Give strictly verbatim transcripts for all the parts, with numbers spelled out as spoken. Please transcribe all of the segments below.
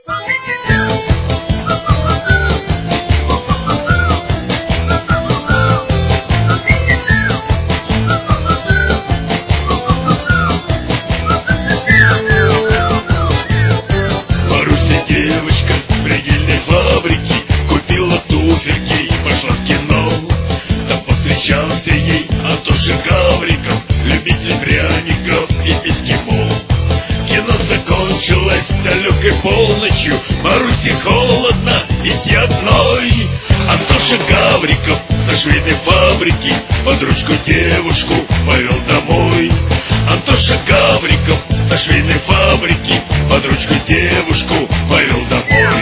Маруся девочка с предельной фабрики купила туфельки и пошла в кино. Там повстречался ей Антоша Гавриков, любитель пряников и эскимо. Кино закончилось далекой полночью, Марусе холодно идти одной. Антоша Гавриков со швейной фабрики под ручку девушку повел домой. Антоша Гавриков со швейной фабрики под ручку девушку повел домой.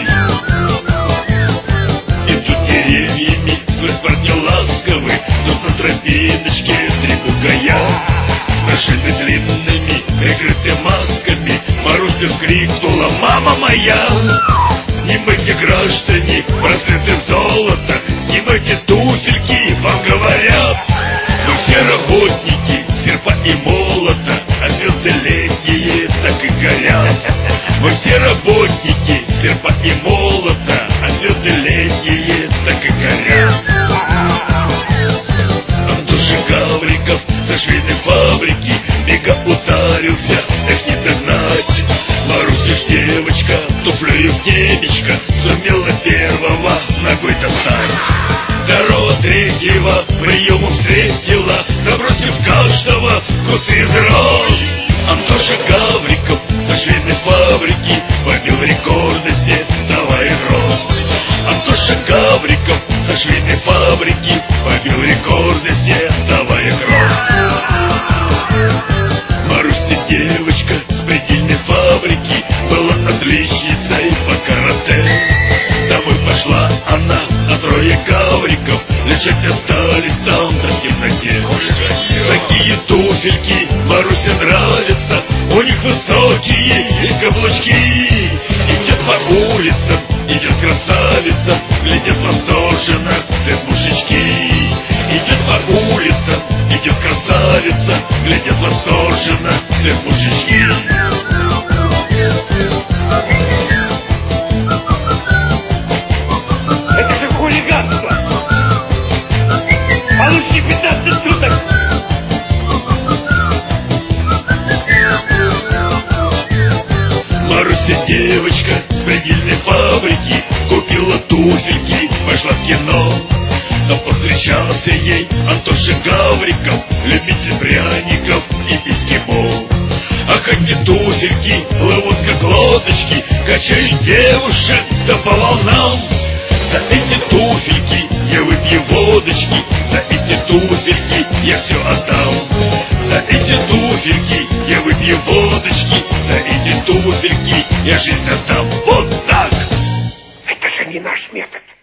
Идут деревьями, слышь, парни ласковы, тут на тропиночке три бугая. С нашими длинными, прикрыты масками, Маруся вскрикнула: «Мама моя!» Снимайте, граждане, браслеты золота, снимайте туфельки, вам говорят. Мы все работники серпа и молота, а звезды летние так и горят. Мы все работники серпа и молота, а звезды летние так и горят. Антоша Гавриков со швейной фабрики бега ударился, эх, не догнать. Маруся ж девочка, туфлею в темечко сумела первого ногой достать. Второго, третьего приемом встретила, забросив каждого кусы из роз. Антоша Гавриков со швейной фабрики побил рекорды все, давай рост. Антоша Гавриков со швейной фабрики побил рекорды все, давай рост. Маруся девочка с предельной фабрики была отличницей по карате. Домой пошла она, а трое гавриков лежать остались там до темноте. Такие туфельки Марусе нравятся, у них высокие есть каблучки. Идет по улицам, идет красавица, глядят восторженно цвет мужички. Идет по улицам, идет красавица, глядят восторженно цвет мужички. Это же хулиганство! Получи пятнадцать суток! Маруся девочка с предельной фабрики купила туфельки, пошла в кино. Там повстречался ей Антоша Гавриков, любитель пряников и эскимо. Ах, эти туфельки плывут как лодочки, качают девушек да по волнам. За эти туфельки я выпью водочки, за эти туфельки я все отдам. За эти туфельки я выпью водочки, за эти туфельки я жизнь отдам. Вот так! Это же не наш метод.